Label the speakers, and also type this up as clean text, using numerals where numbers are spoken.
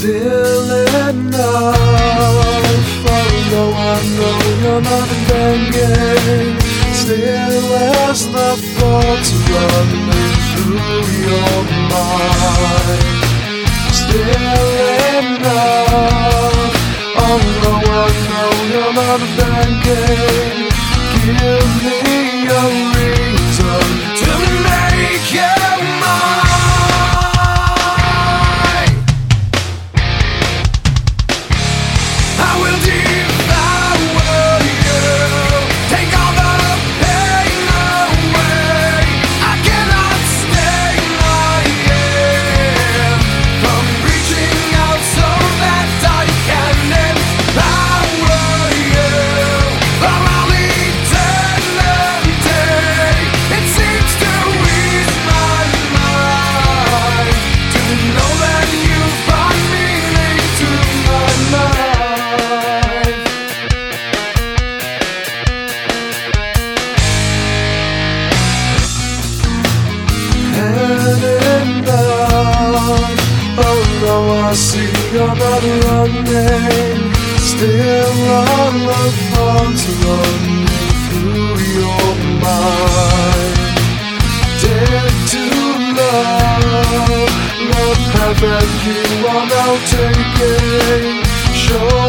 Speaker 1: still enough. Although I know you're not thinking, still as the thoughts running through your mind. Still enough. Although I know you're not thinking, give me a reason to make you mine. I will devour you, take all the pain away. I cannot stay my hand from reaching out so that I can empower you for all eternity. It seems to ease my mind to know that you brought meaning to my life. Had enough. Although I see you're not running, still all the thoughts running through your mind. Dead to love, the path that you are now taking. Sure